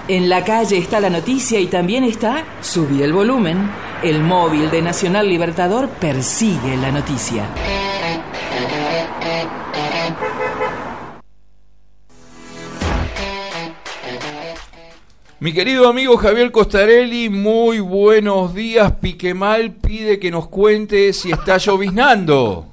En la calle está la noticia y también está Subí el volumen. El móvil de Nacional Libertador persigue la noticia. Mi querido amigo Javier Costarelli, muy buenos días. Piquemal pide que nos cuente si está lloviznando.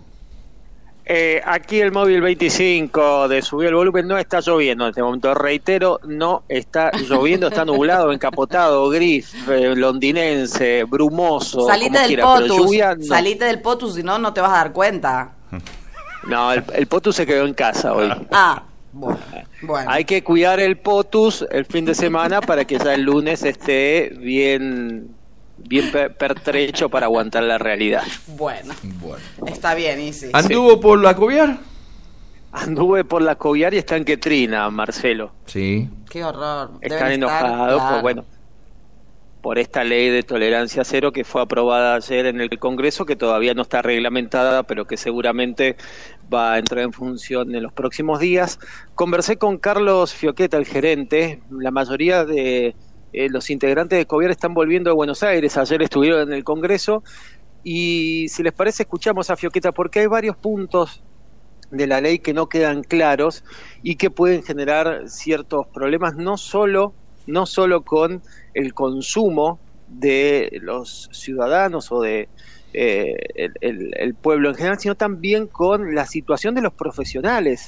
Aquí el móvil 25 de Subí el volumen no está lloviendo en este momento. Reitero, no está lloviendo, está nublado, encapotado, gris, londinense, brumoso. Salite del quiera, POTUS, pero lluvia, no. Salite del POTUS, si no, no te vas a dar cuenta. No, el POTUS se quedó en casa hoy. Bueno. Hay que cuidar el POTUS el fin de semana para que ya el lunes esté bien pertrecho para aguantar la realidad. Bueno. Está bien, Isi. ¿Anduvo por la Coviar? Anduve por la Coviar y está en Quetrina, Marcelo. Sí. Qué horror. Están enojados, claro, por esta ley de tolerancia cero que fue aprobada ayer en el Congreso, que todavía no está reglamentada, pero que seguramente va a entrar en función en los próximos días. Conversé con Carlos Fioqueta, el gerente. La mayoría de los integrantes de Coviar están volviendo de Buenos Aires. Ayer estuvieron en el Congreso y, si les parece, escuchamos a Fioqueta porque hay varios puntos de la ley que no quedan claros y que pueden generar ciertos problemas, no solo con el consumo de los ciudadanos o de el pueblo en general, sino también con la situación de los profesionales,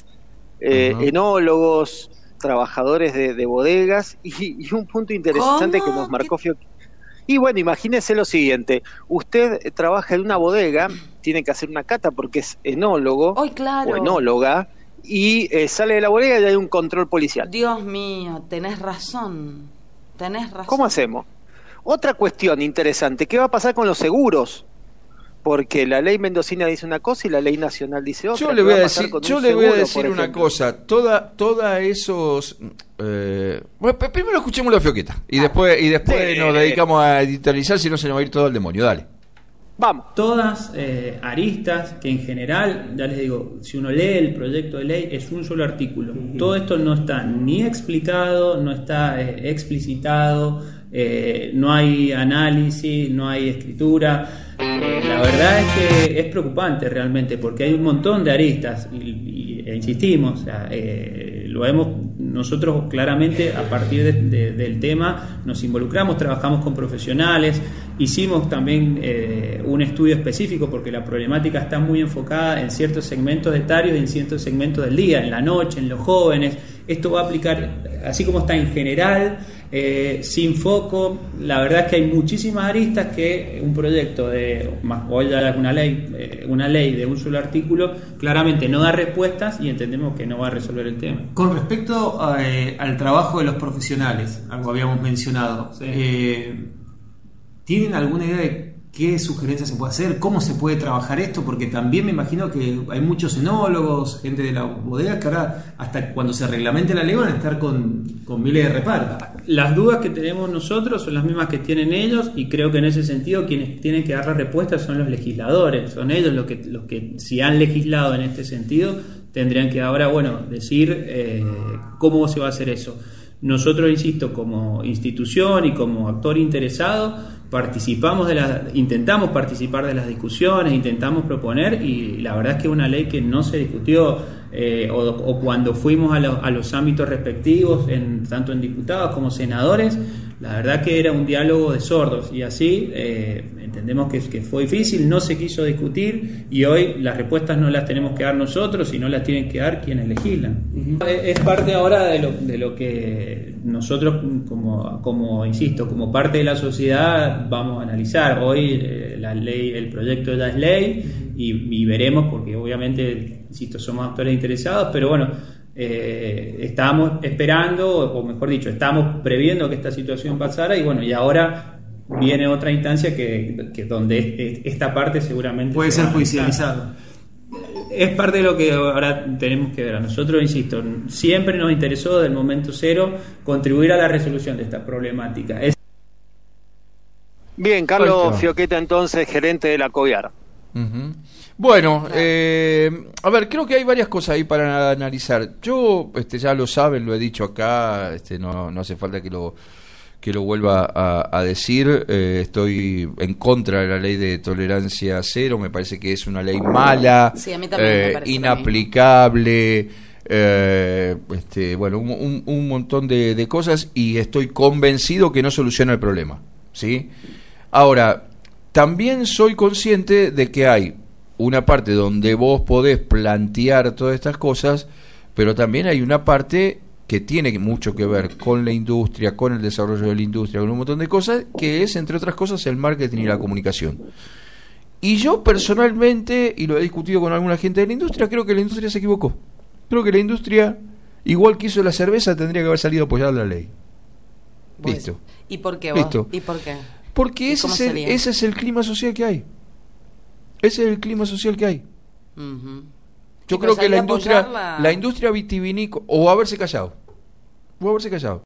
enólogos, trabajadores de bodegas, y un punto interesante que nos marcó Fioqueta. Y bueno, imagínese lo siguiente: usted trabaja en una bodega, tiene que hacer una cata porque es enólogo o enóloga, y sale de la bodega y hay un control policial. Dios mío, tenés razón. ¿Cómo hacemos? Otra cuestión interesante: ¿qué va a pasar con los seguros? Porque la ley mendocina dice una cosa y la ley nacional dice otra. Yo le voy a decir una cosa. Toda esos... bueno, primero escuchemos a Fioqueta y después nos dedicamos a editorializar, si no se nos va a ir todo al demonio. Dale. Vamos. Todas aristas que en general, ya les digo, si uno lee el proyecto de ley, es un solo artículo. Todo esto no está ni explicado, no está explicitado, no hay análisis, no hay escritura. La verdad es que es preocupante realmente, porque hay un montón de aristas e insistimos, o sea, lo vemos nosotros claramente a partir del tema, nos involucramos, trabajamos con profesionales, hicimos también un estudio específico porque la problemática está muy enfocada en ciertos segmentos etarios y en ciertos segmentos del día, en la noche, en los jóvenes. Esto va a aplicar, así como está en general, sin foco. La verdad es que hay muchísimas aristas que un proyecto hoy ya es una ley de un solo artículo, claramente no da respuestas y entendemos que no va a resolver el tema. Con respecto al trabajo de los profesionales, algo habíamos mencionado, ¿tienen alguna idea de qué sugerencias se puede hacer? ¿Cómo se puede trabajar esto? Porque también me imagino que hay muchos enólogos, gente de la bodega, que ahora, hasta cuando se reglamente la ley, van a estar con miles de reparos. Las dudas que tenemos nosotros son las mismas que tienen ellos, y creo que en ese sentido quienes tienen que dar la respuesta son los legisladores. Son ellos los que si han legislado en este sentido, tendrían que ahora, decir cómo se va a hacer eso. Nosotros, insisto, como institución y como actor interesado, intentamos participar de las discusiones, intentamos proponer, y la verdad es que es una ley que no se discutió, o cuando fuimos a los ámbitos respectivos, tanto en diputados como senadores, la verdad que era un diálogo de sordos, y así entendemos que fue difícil, no se quiso discutir, y hoy las respuestas no las tenemos que dar nosotros, sino las tienen que dar quienes legislan. Es parte ahora de lo que nosotros como parte de la sociedad vamos a analizar. Hoy la ley, el proyecto ya es ley, y veremos, porque obviamente, insisto, somos actores interesados, pero estábamos esperando, o mejor dicho, estamos previendo que esta situación pasara, y ahora viene otra instancia que donde esta parte seguramente puede ser judicializado. Es parte de lo que ahora tenemos que ver. A nosotros, insisto, siempre nos interesó desde el momento cero contribuir a la resolución de esta problemática. Bien, Carlos Fioqueta, entonces, gerente de la Coviar. Bueno, a ver, creo que hay varias cosas ahí para analizar. Yo, ya lo saben, lo he dicho acá, no hace falta que lo vuelva a decir. Estoy en contra de la ley de tolerancia cero. Me parece que es una ley mala, sí, a mí también me parece inaplicable. Bueno, un montón de cosas, y estoy convencido que no soluciona el problema, ¿sí? Ahora, también soy consciente de que hay una parte donde vos podés plantear todas estas cosas, pero también hay una parte que tiene mucho que ver con la industria, con el desarrollo de la industria, con un montón de cosas, que es, entre otras cosas, el marketing y la comunicación. Y yo personalmente, y lo he discutido con alguna gente de la industria, creo que la industria se equivocó. Creo que la industria, igual que hizo la cerveza, tendría que haber salido a apoyar la ley. Pues, Listo. ¿Y por qué vos? Listo. ¿Y por qué? Porque ese es el clima social que hay. Ese es el clima social que hay. Yo creo que la industria vitivinícola, o haberse callado.